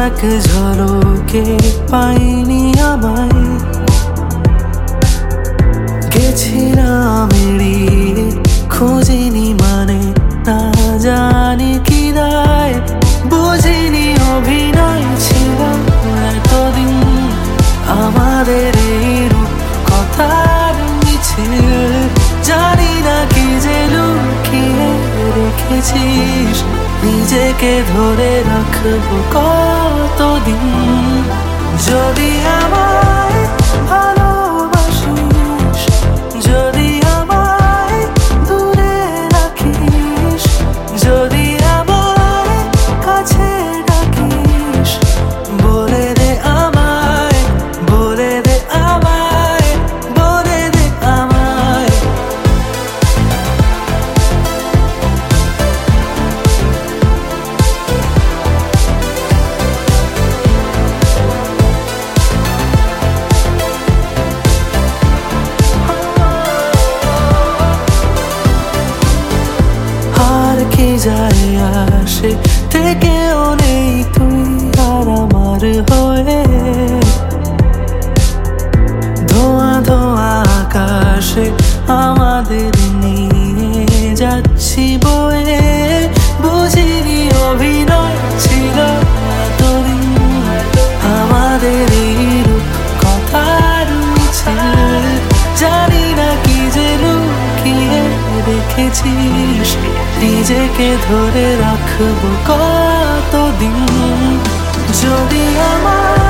এক ঝলকে পাইনি আমায়, গেছিলাম এড়িয়ে, খুঁজিনি মানে না জানি কি দায়, বুঝিনি অভিনয় ছিল এতদিন আমাদের এই রূপ কথার মিছিল। জানি না কি যে লুকিয়ে রেখেছিস, নিজেকে ধরে রাখবো কতদিন। যদি আমায় ভালোবাসিস, যদি আমায় দূরে রাখিস, যদি আমায় কাছে ডাকিস, বলে দে আমায়, বলে দে আমায়, বলে দে আমায়। আর কি যায় আসে, থেকেও নেই তুই আর আমার হয়ে, ধোঁয়া ধোঁয়া আকাশে আমাদের নিয়ে যাচ্ছি বয়ে, বুঝিনি অভিনয় ছিল এতদিন আমাদের এই রূপ কথার মিছিল। জানি না কি যে লুকিয়ে রেখেছিস, নিজেকে ধরে রাখবো কতদিন। যদি আমার